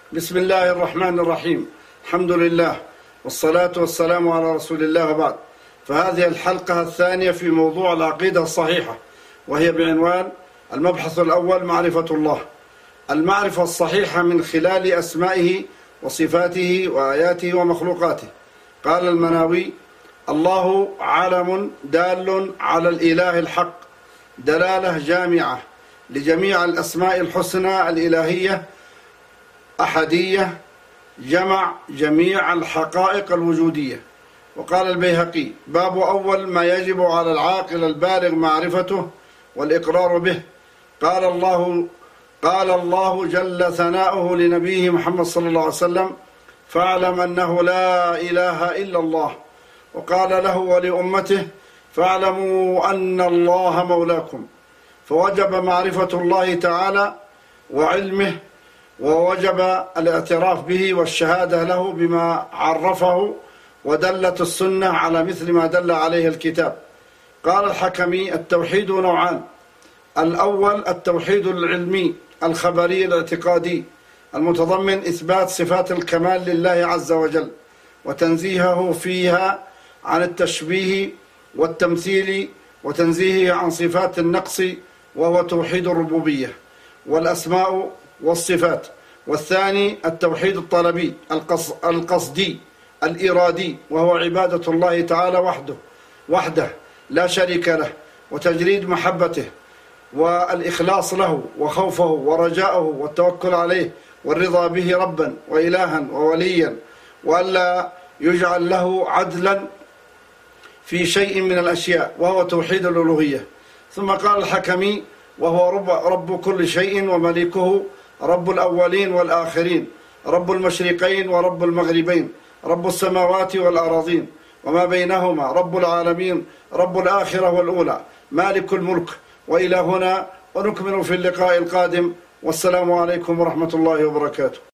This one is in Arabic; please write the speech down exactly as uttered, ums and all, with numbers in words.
بسم الله الرحمن الرحيم. الحمد لله والصلاة والسلام على رسول الله وبعد. فهذه الحلقة الثانية في موضوع العقيدة الصحيحة، وهي بعنوان المبحث الأول معرفة الله. المعرفة الصحيحة من خلال أسمائه وصفاته وآياته ومخلوقاته. قال المناوي: الله علم دال على الإله الحق، دلالة جامعة لجميع الأسماء الحسنى الإلهية، أحدية، جمع جميع الحقائق الوجودية. وقال البيهقي: باب أول ما يجب على العاقل البالغ معرفته والإقرار به. قال الله قال الله جل ثناؤه لنبيه محمد صلى الله عليه وسلم: فاعلم أنه لا إله إلا الله. وقال له ولأمته: فاعلموا أن الله مولاكم. فوجب معرفة الله تعالى وعلمه، ووجب الاعتراف به والشهادة له بما عرفه، ودلت السنة على مثل ما دل عليه الكتاب. قال الحكمي: التوحيد نوعان: الأول التوحيد العلمي الخبري الاعتقادي المتضمن إثبات صفات الكمال لله عز وجل وتنزيهه فيها عن التشبيه والتمثيل، وتنزيهه عن صفات النقص، وهو توحيد الربوبية والأسماء والصفات. والثاني التوحيد الطلبي القصدي الإرادي، وهو عبادة الله تعالى وحده وحده لا شريك له، وتجريد محبته والإخلاص له وخوفه ورجاءه والتوكل عليه والرضا به ربا وإلها ووليا، وألا يجعل له عدلا في شيء من الأشياء، وهو توحيد الألوهية. ثم قال الحكمي: وهو رب, رب كل شيء ومليكه، رب الأولين والآخرين، رب المشرقين ورب المغربين، رب السماوات والأراضين وما بينهما، رب العالمين، رب الآخرة والأولى، مالك الملك. وإلى هنا، ونكمل في اللقاء القادم، والسلام عليكم ورحمة الله وبركاته.